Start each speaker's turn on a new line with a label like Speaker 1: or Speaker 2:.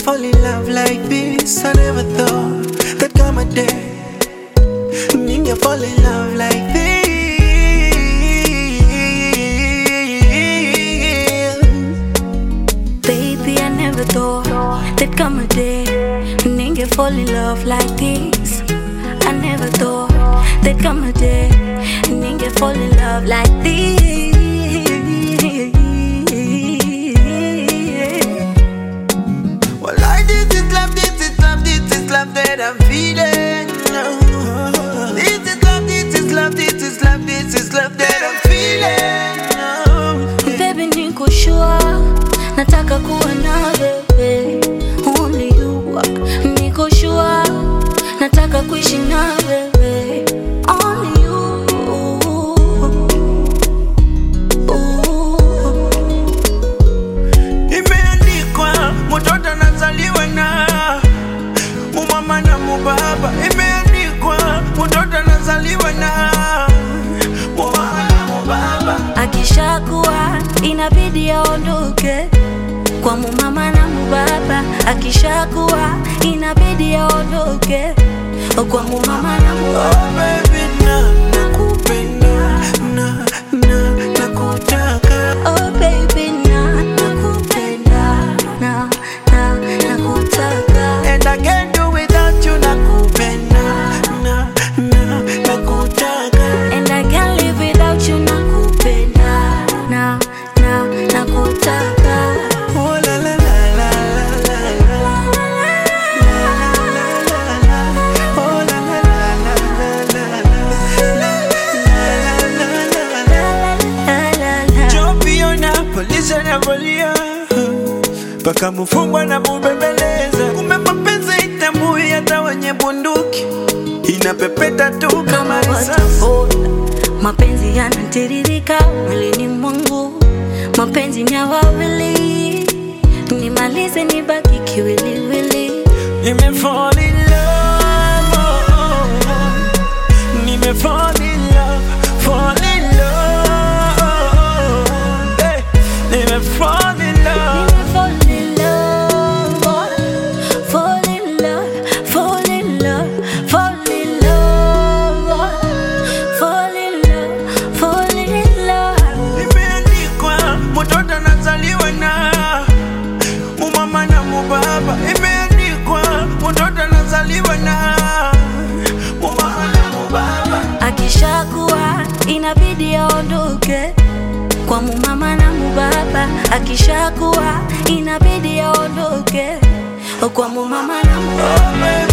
Speaker 1: fall in love like this. I never thought that come a day ninge fall in love like this.
Speaker 2: Baby, I never thought that come a day ninge fall in love like this. I never thought that come a day ninge fall in love like this.
Speaker 1: Well, this is love, this is love, this is love that I'm feeling. This is love, this is love, this is love, this is love that I'm feeling.
Speaker 2: Baby, niko sure nataka kuwa na wewe, only you. Niko sure nataka kuishi na wewe, only you.
Speaker 1: Imeandikwa mtoto anazaliwa na mama na baba. Imeandikwa mtoto anazaliwa na mama na baba.
Speaker 2: Akishakuwa inabidi aondoke kwa mama na baba. Akishakuwa inabidi aondoke kwa mama na baba.
Speaker 1: Oh baby, nakupenda, nakutaka.
Speaker 2: Oh baby, nakupenda, nakutaka.
Speaker 1: And I can't do without you. Nakupenda, nakutaka.
Speaker 2: And I can't live without you. Nakupenda, nakutaka.
Speaker 1: Oh la la la la la la la. Oh la la la la la la. Jopiona polisi anavolia paka mfungwa na mubembeleza. Kume mapenzi itambui hata wenye bunduki, inapepeta tu kama risasi.
Speaker 2: Mapenzi yanatiririka mwilini mwangu, mapenzi ni ya wawili, nimalize nibaki kiwiliwili.
Speaker 1: Fall in love, fall in love, fall in love, hey, fall in love.
Speaker 2: Fall in love, fall in love, fall in love, fall in love, fall in love, fall in love.
Speaker 1: Imeandikwa mtoto anazaliwa na mama na baba. Imeandikwa mtoto anazaliwa na mama na baba.
Speaker 2: Akishakuwa inabidi aondoke kwa mama na baba. Akishakuwa inabidi aondoke kwa mama na baba.